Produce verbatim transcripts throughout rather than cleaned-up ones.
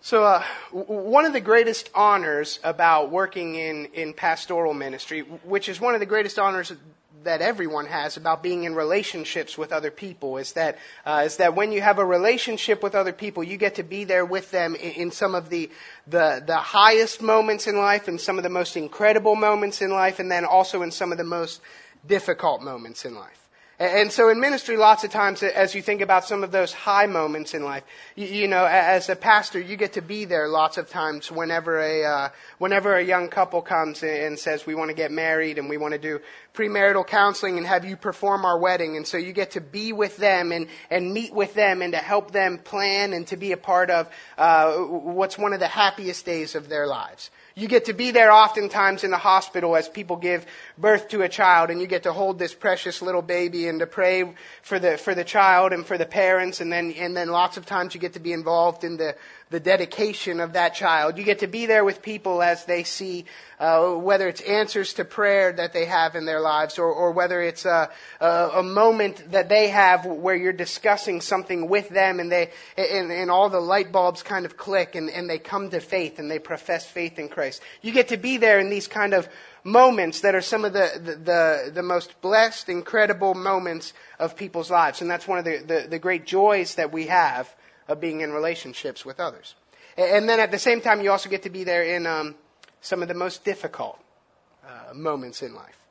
So uh, w- one of the greatest honors about working in, in pastoral ministry, which is one of the greatest honors that everyone has about being in relationships with other people, is that uh, is that when you have a relationship with other people, you get to be there with them in, in some of the, the the highest moments in life, and some of the most incredible moments in life, and then also in some of the most difficult moments in life. And so in ministry, lots of times, as you think about some of those high moments in life, you, you know, as a pastor, you get to be there lots of times whenever a uh, whenever a young couple comes and says, we want to get married and we want to do premarital counseling and have you perform our wedding. And so you get to be with them and, and meet with them and to help them plan and to be a part of uh, what's one of the happiest days of their lives. You get to be there oftentimes in the hospital as people give birth to a child, and you get to hold this precious little baby and to pray for the for the child and for the parents, and then and then lots of times you get to be involved in the the dedication of that child. You get to be there with people as they see uh, whether it's answers to prayer that they have in their lives, or, or whether it's a, a, a moment that they have where you're discussing something with them, and they and, and all the light bulbs kind of click, and, and they come to faith and they profess faith in Christ. You get to be there in these kind of moments that are some of the, the, the, the most blessed, incredible moments of people's lives. And that's one of the, the, the great joys that we have of being in relationships with others. And then at the same time, you also get to be there in um, some of the most difficult uh, moments in life.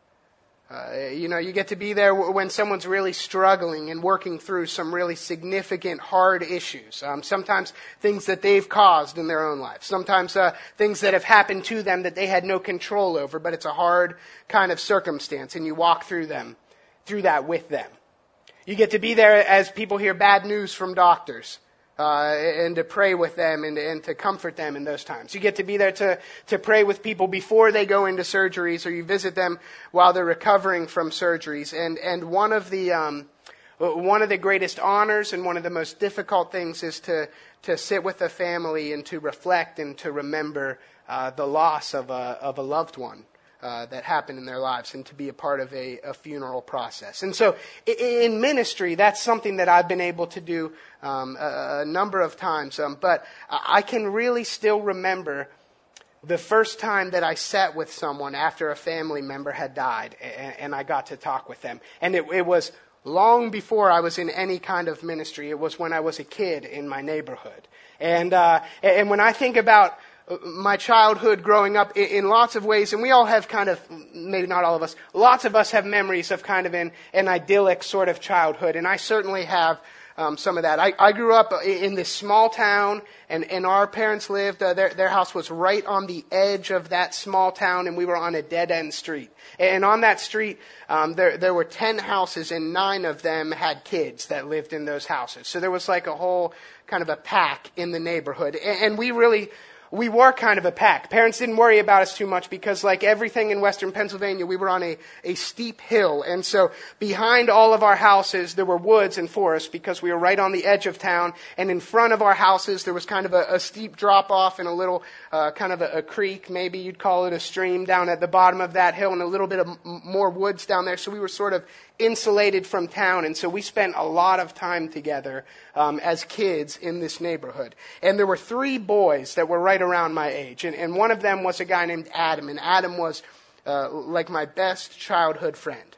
Uh, you know, you get to be there when someone's really struggling and working through some really significant, hard issues. Um, sometimes things that they've caused in their own life. Sometimes uh, things that have happened to them that they had no control over, but it's a hard kind of circumstance, and you walk through them, through that with them. You get to be there as people hear bad news from doctors. Uh, and to pray with them and, and to comfort them in those times. You get to be there to, to pray with people before they go into surgeries, or you visit them while they're recovering from surgeries. And and one of the um, one of the greatest honors and one of the most difficult things is to to sit with a family and to reflect and to remember uh, the loss of a of a loved one. Uh, that happened in their lives, and to be a part of a, a funeral process. And so in ministry, that's something that I've been able to do um, a, a number of times. Um, but I can really still remember the first time that I sat with someone after a family member had died, and, and I got to talk with them. And it, it was long before I was in any kind of ministry. It was when I was a kid in my neighborhood. And uh, and when I think about my childhood growing up in lots of ways, and we all have kind of, maybe not all of us, lots of us have memories of kind of an, an idyllic sort of childhood, and I certainly have um, some of that. I, I grew up in this small town, and, and our parents lived, uh, their, their house was right on the edge of that small town, and we were on a dead-end street. And on that street, um, there, there were ten houses, and nine of them had kids that lived in those houses. So there was like a whole kind of a pack in the neighborhood, and, and we really... We were kind of a pack. Parents didn't worry about us too much because, like everything in western Pennsylvania, we were on a, a steep hill. And so behind all of our houses, there were woods and forests because we were right on the edge of town. And in front of our houses, there was kind of a, a steep drop-off and a little uh, kind of a, a creek, maybe you'd call it a stream, down at the bottom of that hill, and a little bit of m- more woods down there. So we were sort of insulated from town, and so we spent a lot of time together um, as kids in this neighborhood. And there were three boys that were right around my age, and, and one of them was a guy named Adam, and Adam was uh, like my best childhood friend.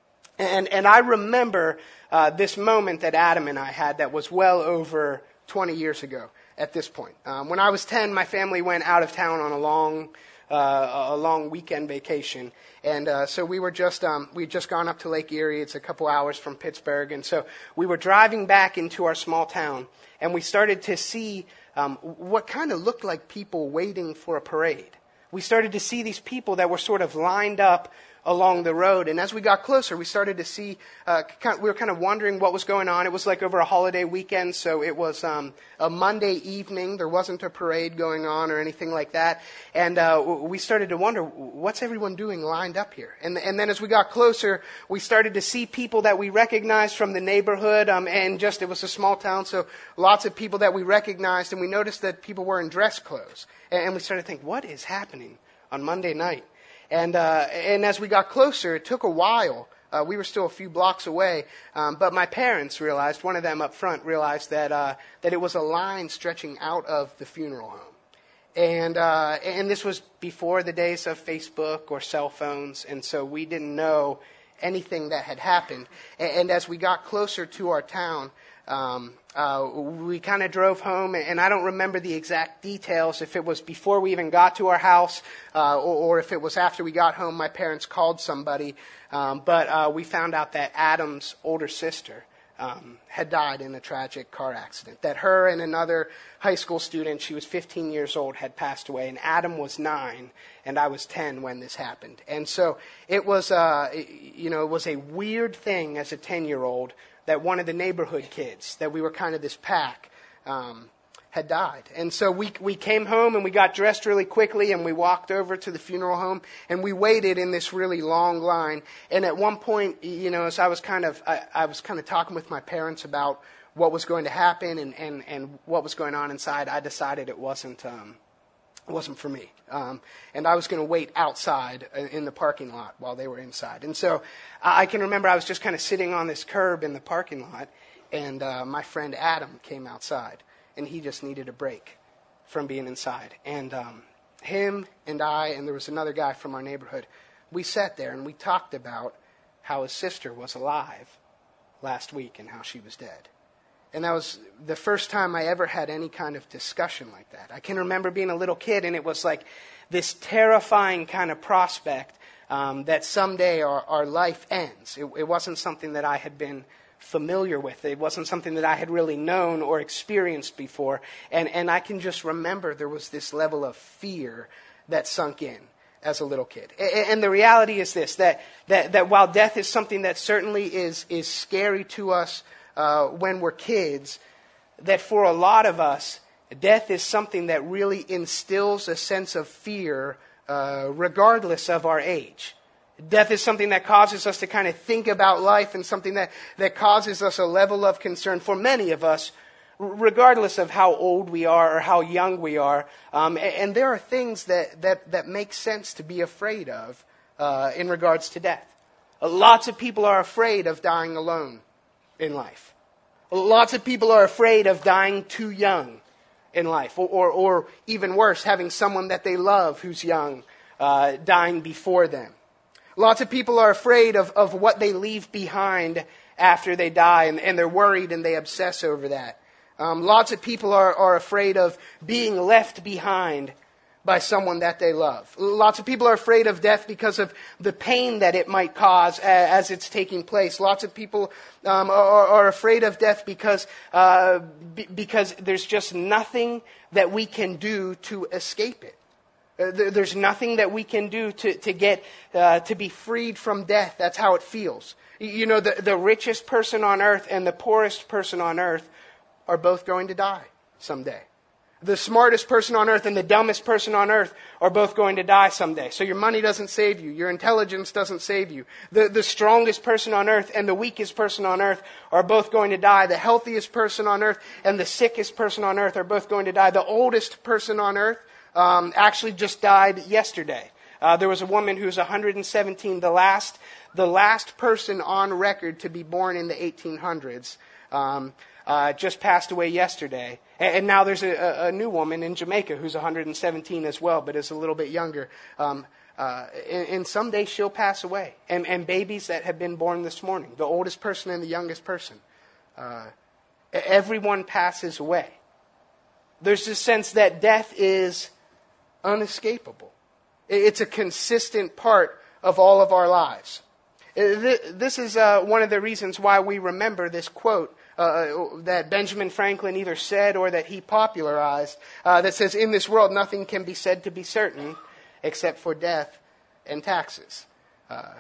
And and I remember uh, this moment that Adam and I had that was well over twenty years ago at this point. Um, when I was ten, my family went out of town on a long Uh, a long weekend vacation, and uh, so we were just um, we'd just gone up to Lake Erie. It's a couple hours from Pittsburgh, and so we were driving back into our small town, and we started to see um, what kind of looked like people waiting for a parade. We started to see these people that were sort of lined up along the road, and as we got closer, we started to see. Uh, kind of, we were kind of wondering what was going on. It was like over a holiday weekend, so it was um, a Monday evening. There wasn't a parade going on or anything like that, and uh, we started to wonder, what's everyone doing lined up here? And and then as we got closer, we started to see people that we recognized from the neighborhood, um, and just it was a small town, so lots of people that we recognized, and we noticed that people were in dress clothes, and, and we started to think, what is happening on Monday night? And uh, and as we got closer, it took a while Uh, we were still a few blocks away, um, but my parents realized, one of them up front realized that uh, that it was a line stretching out of the funeral home. And uh, and this was before the days of Facebook or cell phones, and so we didn't know anything that had happened. And, and as we got closer to our town, um, uh, we kind of drove home, and I don't remember the exact details, if it was before we even got to our house uh, or, or if it was after we got home. My parents called somebody, um, but uh, we found out that Adam's older sister um, had died in a tragic car accident, that her and another high school student, she was fifteen years old, had passed away, and Adam was nine, and I was ten when this happened. And so it was, uh, you know, it was a weird thing as a ten-year-old that one of the neighborhood kids, that we were kind of this pack, um, had died. And so we we came home and we got dressed really quickly and we walked over to the funeral home and we waited in this really long line. And at one point, you know, as I was kind of I, I was kind of talking with my parents about what was going to happen and, and, and what was going on inside, I decided it wasn't um, it wasn't for me. Um, and I was going to wait outside in the parking lot while they were inside. And so I can remember I was just kind of sitting on this curb in the parking lot, and uh, my friend Adam came outside, and he just needed a break from being inside. And um, him and I, and there was another guy from our neighborhood, we sat there and we talked about how his sister was alive last week and how she was dead. And that was the first time I ever had any kind of discussion like that. I can remember being a little kid, and it was like this terrifying kind of prospect um, that someday our, our life ends. It, it wasn't something that I had been familiar with. It wasn't something that I had really known or experienced before. And, and I can just remember there was this level of fear that sunk in as a little kid. And, and the reality is this, that, that, that while death is something that certainly is, is scary to us Uh, when we're kids, that for a lot of us, death is something that really instills a sense of fear uh, regardless of our age. Death is something that causes us to kind of think about life, and something that, that causes us a level of concern for many of us, regardless of how old we are or how young we are. Um, and, and there are things that, that, that make sense to be afraid of uh, in regards to death. Uh, lots of people are afraid of dying alone in life. Lots of people are afraid of dying too young in life, or, or, or even worse, having someone that they love who's young uh, dying before them. Lots of people are afraid of, of what they leave behind after they die, and, and they're worried and they obsess over that. Um, lots of people are, are afraid of being left behind by someone that they love. Lots of people are afraid of death because of the pain that it might cause as it's taking place. Lots of people um, are, are afraid of death because uh, b- because there's just nothing that we can do to escape it. Uh, th- there's nothing that we can do to to get uh, to be freed from death. That's how it feels. You know, the, the richest person on earth and the poorest person on earth are both going to die someday. The smartest person on earth and the dumbest person on earth are both going to die someday. So your money doesn't save you. Your intelligence doesn't save you. The, the strongest person on earth and the weakest person on earth are both going to die. The healthiest person on earth and the sickest person on earth are both going to die. The oldest person on earth um, actually just died yesterday. Uh, there was a woman who was one hundred seventeen, the last, the last person on record to be born in the eighteen hundreds. Um, Uh, just passed away yesterday. And, and now there's a, a new woman in Jamaica who's one hundred seventeen as well, but is a little bit younger. Um, uh, and, and someday she'll pass away. And, and babies that have been born this morning, the oldest person and the youngest person. Uh, everyone passes away. There's this sense that death is unescapable. It's a consistent part of all of our lives. This is uh, one of the reasons why we remember this quote Uh, that Benjamin Franklin either said or that he popularized, uh, that says, "In this world nothing can be said to be certain except for death and taxes." Uh,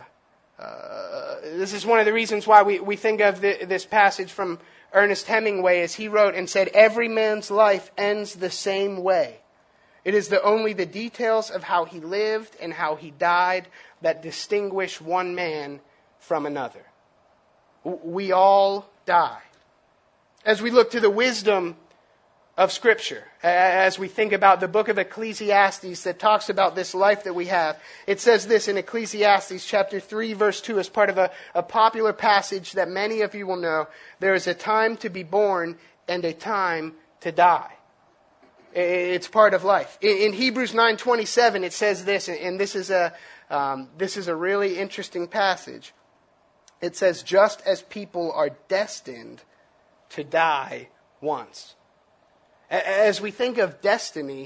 uh, this is one of the reasons why we, we think of the, this passage from Ernest Hemingway, as he wrote and said, "Every man's life ends the same way. It is the, only the details of how he lived and how he died that distinguish one man from another." We all die. As we look to the wisdom of Scripture. As we think about the book of Ecclesiastes that talks about this life that we have, it says this in Ecclesiastes chapter three, verse two, as part of a, a popular passage that many of you will know. There is a time to be born and a time to die. It's part of life. In Hebrews nine twenty-seven, it says this, and this is a um, this is a really interesting passage. It says, "Just as people are destined to die once." As we think of destiny,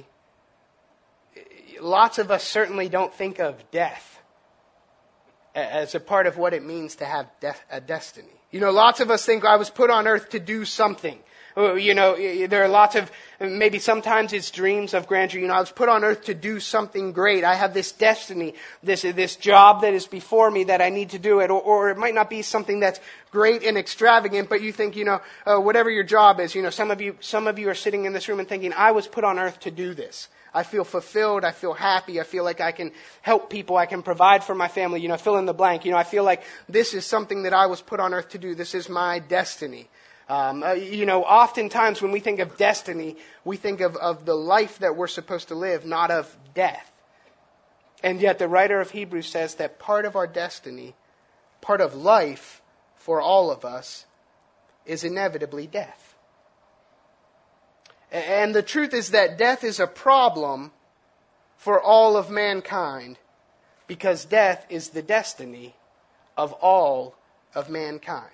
lots of us certainly don't think of death as a part of what it means to have de- a destiny. You know, lots of us think I was put on earth to do something. You know, there are lots of, maybe sometimes it's dreams of grandeur. You know, I was put on earth to do something great. I have this destiny, this this job that is before me that I need to do it. Or, or it might not be something that's great and extravagant, but you think, you know, uh, whatever your job is, you know, some of you some of you are sitting in this room and thinking, I was put on earth to do this. I feel fulfilled. I feel happy. I feel like I can help people. I can provide for my family. You know, fill in the blank. You know, I feel like this is something that I was put on earth to do. This is my destiny. Um, uh, you know, oftentimes when we think of destiny, we think of, of the life that we're supposed to live, not of death. And yet the writer of Hebrews says that part of our destiny, part of life for all of us, is inevitably death. And the truth is that death is a problem for all of mankind, because death is the destiny of all of mankind.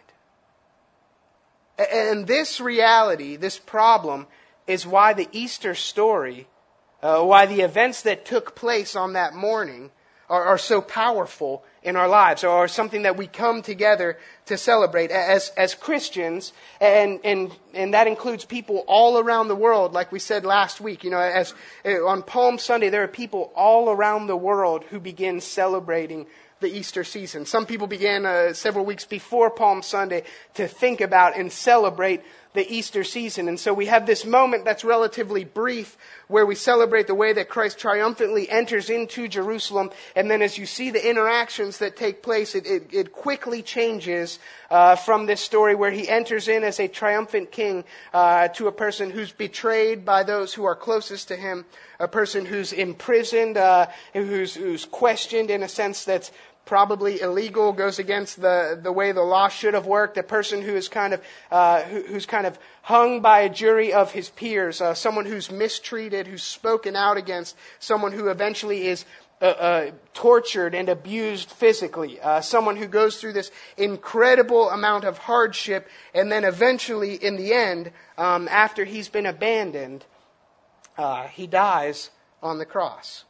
And this reality, this problem, is why the Easter story, uh, why the events that took place on that morning are, are so powerful in our lives, or are something that we come together to celebrate as as Christians, and and and that includes people all around the world, like we said last week. You know, as on Palm Sunday, there are people all around the world who begin celebrating the Easter season. Some people began uh, several weeks before Palm Sunday to think about and celebrate the Easter season. And so we have this moment that's relatively brief where we celebrate the way that Christ triumphantly enters into Jerusalem. And then as you see the interactions that take place, it, it, it quickly changes uh, from this story where he enters in as a triumphant king uh, to a person who's betrayed by those who are closest to him, a person who's imprisoned, uh, who's, who's questioned in a sense that's probably illegal, goes against the, the way the law should have worked, a person who is kind of uh, who, who's kind of hung by a jury of his peers, uh, someone who's mistreated, who's spoken out against, someone who eventually is uh, uh, tortured and abused physically, uh, someone who goes through this incredible amount of hardship, and then eventually, in the end, um, after he's been abandoned, uh, he dies on the cross.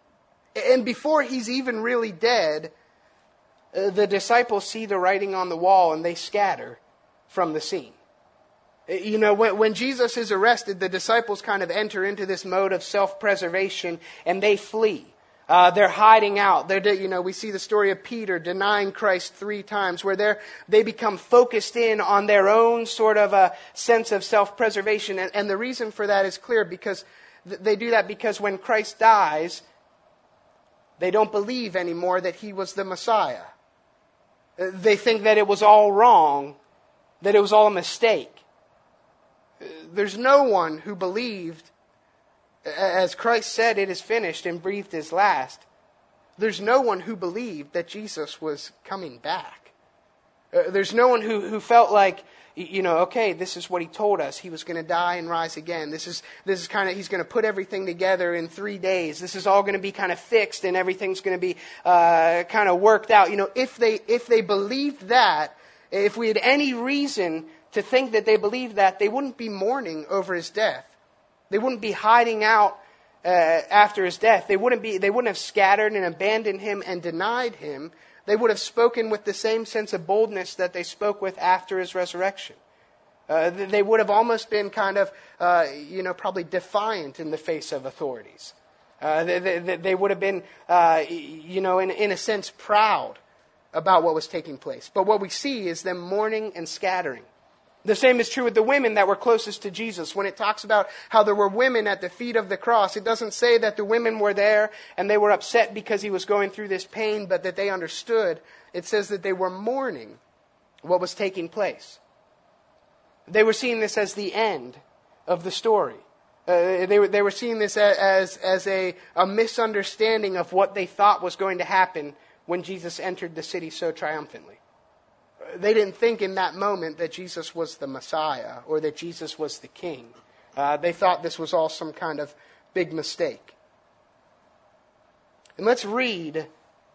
And before he's even really dead, Uh, the disciples see the writing on the wall and they scatter from the scene. You know, when, when Jesus is arrested, the disciples kind of enter into this mode of self-preservation and they flee. Uh, they're hiding out. They're, you know, we see the story of Peter denying Christ three times, where they're, they become focused in on their own sort of a sense of self-preservation. And, and the reason for that is clear, because th- they do that because when Christ dies, they don't believe anymore that he was the Messiah. They think that it was all wrong, that it was all a mistake. There's no one who believed, as Christ said, it is finished, and breathed his last. There's no one who believed that Jesus was coming back. There's no one who, who felt like, you know, okay, this is what he told us. He was going to die and rise again. This is this is kind of, he's going to put everything together in three days. This is all going to be kind of fixed and everything's going to be uh, kind of worked out. You know, if they if they believed that, if we had any reason to think that they believed that, they wouldn't be mourning over his death. They wouldn't be hiding out uh, after his death. They wouldn't be. They wouldn't have scattered and abandoned him and denied him. They would have spoken with the same sense of boldness that they spoke with after his resurrection. Uh, they would have almost been kind of, uh, you know, probably defiant in the face of authorities. Uh, they, they, they would have been, uh, you know, in, in a sense, proud about what was taking place. But what we see is them mourning and scattering. The same is true with the women that were closest to Jesus. When it talks about how there were women at the feet of the cross, it doesn't say that the women were there and they were upset because he was going through this pain, but that they understood. It says that they were mourning what was taking place. They were seeing this as the end. of the story. Uh, they were they were seeing this as as a, a misunderstanding of what they thought was going to happen when Jesus entered the city so triumphantly. They didn't think in that moment that Jesus was the Messiah or that Jesus was the King. Uh, they thought this was all some kind of big mistake. And let's read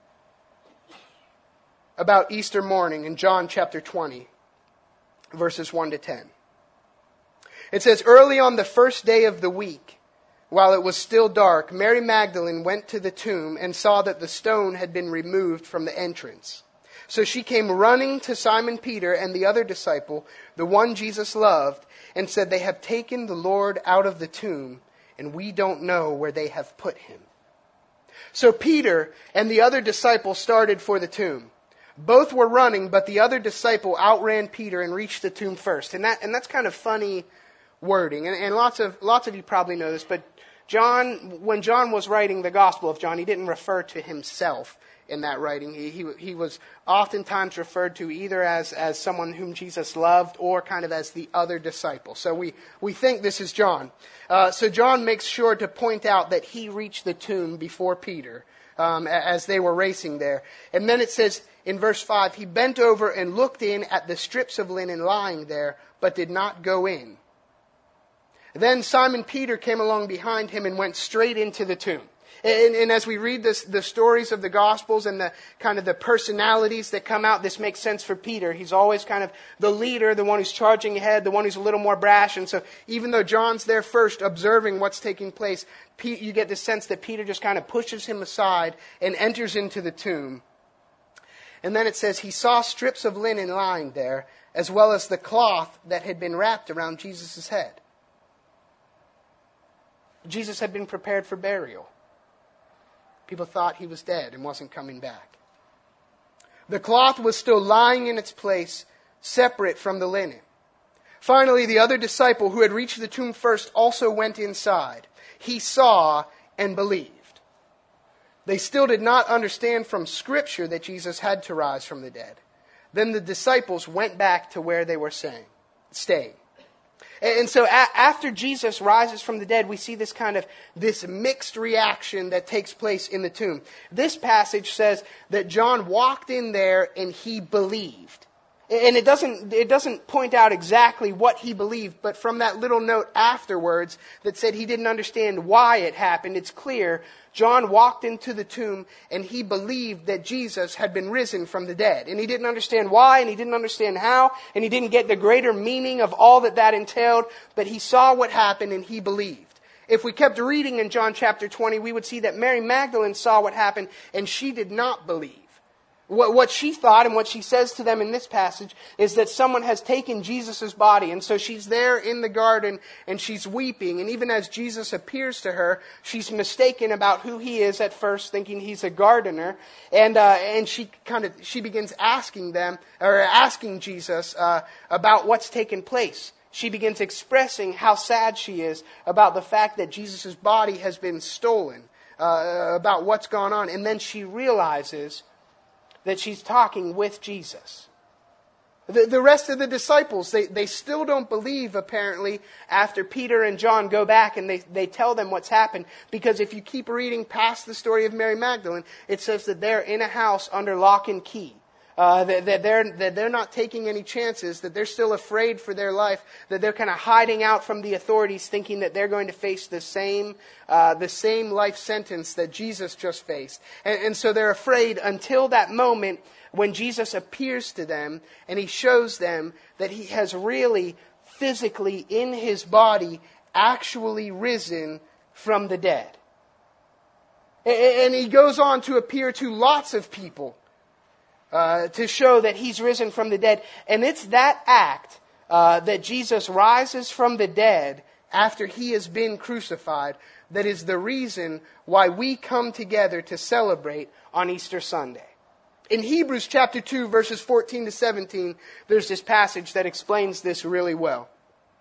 about Easter morning in John chapter twenty, verses one to ten. It says, "Early on the first day of the week, while it was still dark, Mary Magdalene went to the tomb and saw that the stone had been removed from the entrance. So she came running to Simon Peter and the other disciple, the one Jesus loved, and said, 'They have taken the Lord out of the tomb, and we don't know where they have put him.' So Peter and the other disciple started for the tomb. Both were running, but the other disciple outran Peter and reached the tomb first." And that and that's kind of funny wording. And, and lots of lots of you probably know this, but John, when John was writing the Gospel of John, he didn't refer to himself in that writing. He he, he was oftentimes referred to either as, as someone whom Jesus loved or kind of as the other disciple. So we, we think this is John. Uh, so John makes sure to point out that he reached the tomb before Peter um, as they were racing there. And then it says in verse five, "He bent over and looked in at the strips of linen lying there, but did not go in. Then Simon Peter came along behind him and went straight into the tomb." And, and as we read this, the stories of the Gospels and the kind of the personalities that come out, this makes sense for Peter. He's always kind of the leader, the one who's charging ahead, the one who's a little more brash. And so even though John's there first observing what's taking place, you get the sense that Peter just kind of pushes him aside and enters into the tomb. And then it says, "He saw strips of linen lying there, as well as the cloth that had been wrapped around Jesus' head." Jesus had been prepared for burial. People thought he was dead and wasn't coming back. The cloth was still lying in its place, separate from the linen. Finally, the other disciple who had reached the tomb first also went inside. He saw and believed. They still did not understand from Scripture that Jesus had to rise from the dead. Then the disciples went back to where they were staying. staying. And so after Jesus rises from the dead, we see this kind of, this mixed reaction that takes place in the tomb. This passage says that John walked in there and he believed. And it doesn't, it doesn't point out exactly what he believed, but from that little note afterwards that said he didn't understand why it happened, it's clear John walked into the tomb and he believed that Jesus had been risen from the dead. And he didn't understand why, and he didn't understand how, and he didn't get the greater meaning of all that that entailed, but he saw what happened and he believed. If we kept reading in John chapter twenty, we would see that Mary Magdalene saw what happened and she did not believe. What, what she thought and what she says to them in this passage is that someone has taken Jesus' body. And so she's there in the garden and she's weeping. And even as Jesus appears to her, she's mistaken about who he is at first, thinking he's a gardener. And uh, and she kind of she begins asking them, or asking Jesus uh, about what's taken place. She begins expressing how sad she is about the fact that Jesus' body has been stolen, uh, about what's gone on. And then she realizes that she's talking with Jesus. The, the rest of the disciples, they, they still don't believe, apparently, after Peter and John go back and they, they tell them what's happened. Because if you keep reading past the story of Mary Magdalene, it says that they're in a house under lock and key. Uh, that, that, they're, that they're not taking any chances, that they're still afraid for their life, that they're kind of hiding out from the authorities, thinking that they're going to face the same uh, the same life sentence that Jesus just faced. And, and so they're afraid until that moment when Jesus appears to them and he shows them that he has really physically in his body actually risen from the dead. And, and he goes on to appear to lots of people. Uh, to show that he's risen from the dead. And it's that act uh, that Jesus rises from the dead after he has been crucified that is the reason why we come together to celebrate on Easter Sunday. In Hebrews chapter two, verses fourteen to seventeen, there's this passage that explains this really well.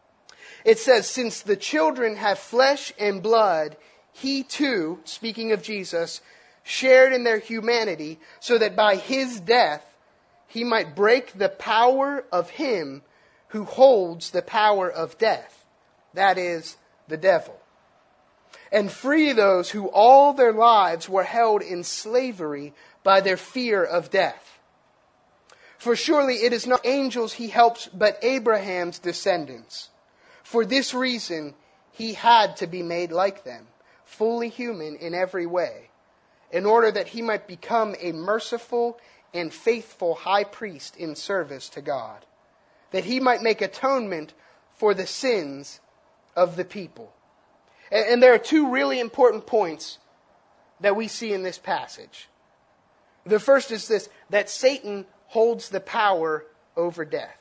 It says, "Since the children have flesh and blood, he too," speaking of Jesus, "shared in their humanity, so that by his death he might break the power of him who holds the power of death, that is, the devil, and free those who all their lives were held in slavery by their fear of death. For surely it is not angels he helps, but Abraham's descendants. For this reason he had to be made like them, fully human in every way, in order that he might become a merciful and faithful high priest in service to God, that he might make atonement for the sins of the people. And, and there are two really important points that we see in this passage. The first is this, that Satan holds the power over death.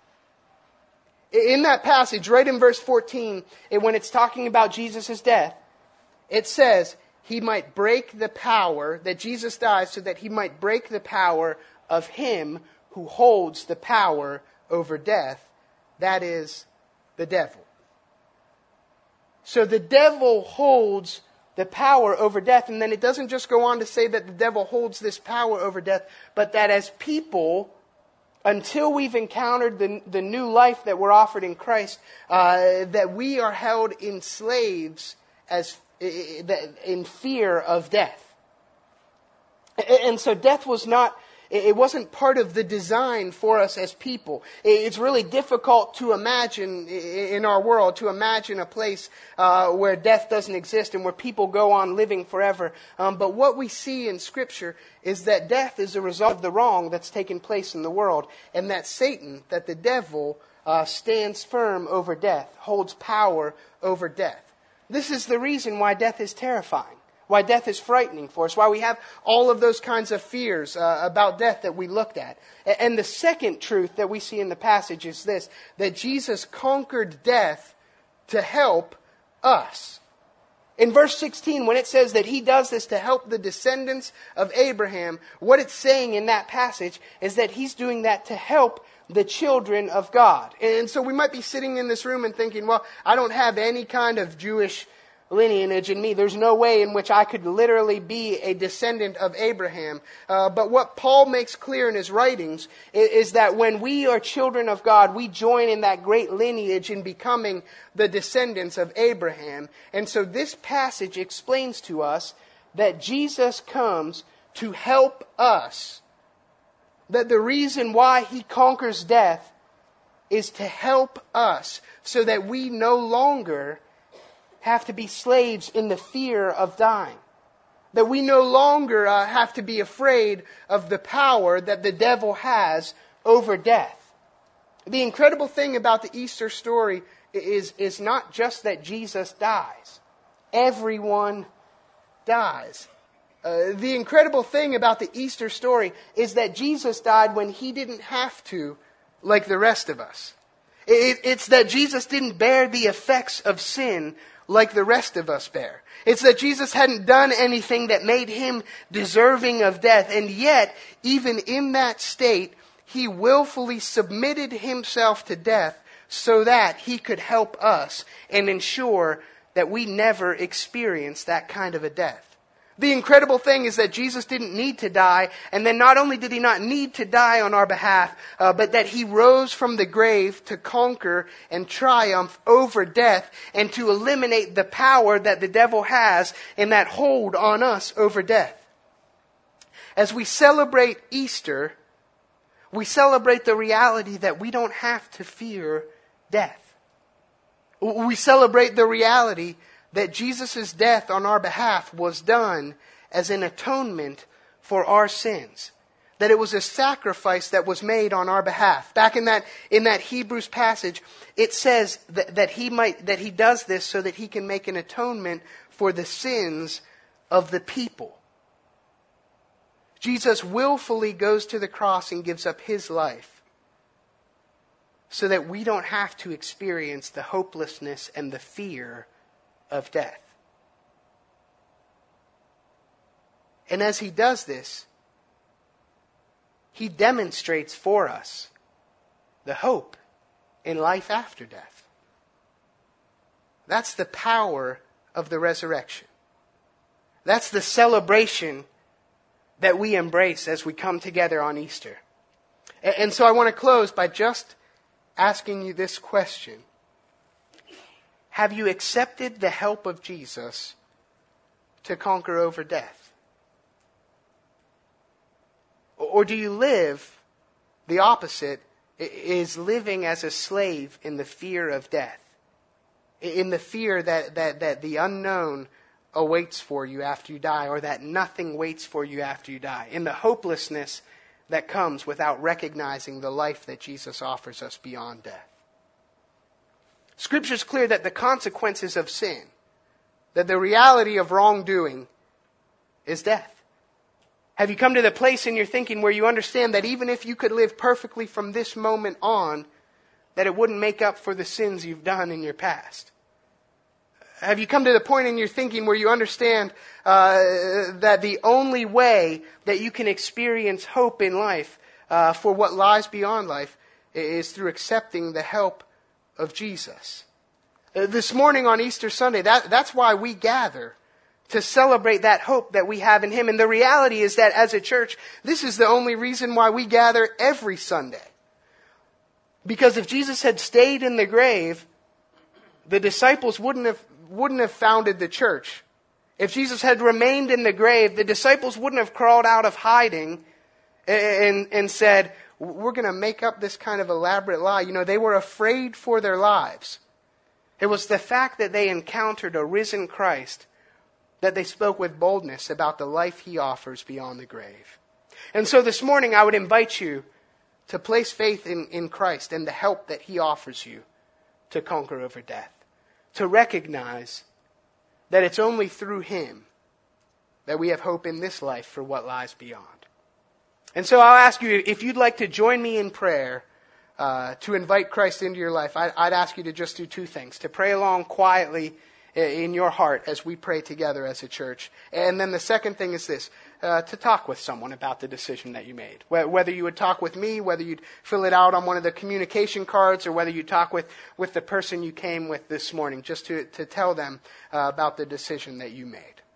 In that passage, right in verse fourteen, when it's talking about Jesus' death, it says he might break the power, that Jesus dies so that he might break the power of him who holds the power over death, that is, the devil. So the devil holds the power over death, and then it doesn't just go on to say that the devil holds this power over death, but that as people, until we've encountered the, the new life that we're offered in Christ, uh, that we are held in slaves as in fear of death. And so death was not, it wasn't part of the design for us as people. It's really difficult to imagine in our world, to imagine a place uh, where death doesn't exist and where people go on living forever. Um, but what we see in Scripture is that death is a result of the wrong that's taken place in the world. And that Satan, that the devil, uh, stands firm over death, holds power over death. This is the reason why death is terrifying, why death is frightening for us, why we have all of those kinds of fears uh, about death that we looked at. And the second truth that we see in the passage is this, that Jesus conquered death to help us. In verse sixteen, when it says that he does this to help the descendants of Abraham, what it's saying in that passage is that he's doing that to help the children of God. And so we might be sitting in this room and thinking, well, I don't have any kind of Jewish lineage in me. There's no way in which I could literally be a descendant of Abraham. Uh, but what Paul makes clear in his writings is, is that when we are children of God, we join in that great lineage in becoming the descendants of Abraham. And so this passage explains to us that Jesus comes to help us. That the reason why he conquers death is to help us so that we no longer have to be slaves in the fear of dying. That we no longer uh, have to be afraid of the power that the devil has over death. The incredible thing about the Easter story is, is not just that Jesus dies. Everyone dies. Uh, the incredible thing about the Easter story is that Jesus died when he didn't have to, like the rest of us. It, it's that Jesus didn't bear the effects of sin like the rest of us bear. It's that Jesus hadn't done anything that made him deserving of death. And yet, even in that state, he willfully submitted himself to death so that he could help us and ensure that we never experience that kind of a death. The incredible thing is that Jesus didn't need to die, and then not only did he not need to die on our behalf, uh, but that he rose from the grave to conquer and triumph over death and to eliminate the power that the devil has in that hold on us over death. As we celebrate Easter, we celebrate the reality that we don't have to fear death. We celebrate the reality that Jesus' death on our behalf was done as an atonement for our sins. That it was a sacrifice that was made on our behalf. Back in that in that Hebrews passage, it says that, that he might that he does this so that he can make an atonement for the sins of the people. Jesus willfully goes to the cross and gives up his life so that we don't have to experience the hopelessness and the fear of death. And as he does this, he demonstrates for us the hope in life after death. That's the power of the resurrection. That's the celebration that we embrace as we come together on Easter. And so I want to close by just asking you this question. have you accepted the help of Jesus to conquer over death? Or do you live the opposite, is living as a slave in the fear of death, in the fear that, that, that the unknown awaits for you after you die, or that nothing waits for you after you die, in the hopelessness that comes without recognizing the life that Jesus offers us beyond death? Scripture is clear that the consequences of sin, that the reality of wrongdoing is death. Have you come to the place in your thinking where you understand that even if you could live perfectly from this moment on, that it wouldn't make up for the sins you've done in your past? Have you come to the point in your thinking where you understand uh, that the only way that you can experience hope in life uh, for what lies beyond life is through accepting the help of Jesus? Uh, this morning on Easter Sunday, that, that's why we gather, to celebrate that hope that we have in Him. And the reality is that as a church, this is the only reason why we gather every Sunday. Because if Jesus had stayed in the grave, the disciples wouldn't have wouldn't have founded the church. If Jesus had remained in the grave, the disciples wouldn't have crawled out of hiding and, and said, we're going to make up this kind of elaborate lie. You know, they were afraid for their lives. It was the fact that they encountered a risen Christ that they spoke with boldness about the life He offers beyond the grave. And so this morning I would invite you to place faith in, in Christ and the help that He offers you to conquer over death. To recognize that it's only through Him that we have hope in this life for what lies beyond. And so I'll ask you, if you'd like to join me in prayer uh, to invite Christ into your life, I, I'd ask you to just do two things. To pray along quietly in your heart as we pray together as a church. And then the second thing is this, uh, to talk with someone about the decision that you made. Whether you would talk with me, whether you'd fill it out on one of the communication cards, or whether you talk with, with the person you came with this morning, just to, to tell them uh, about the decision that you made.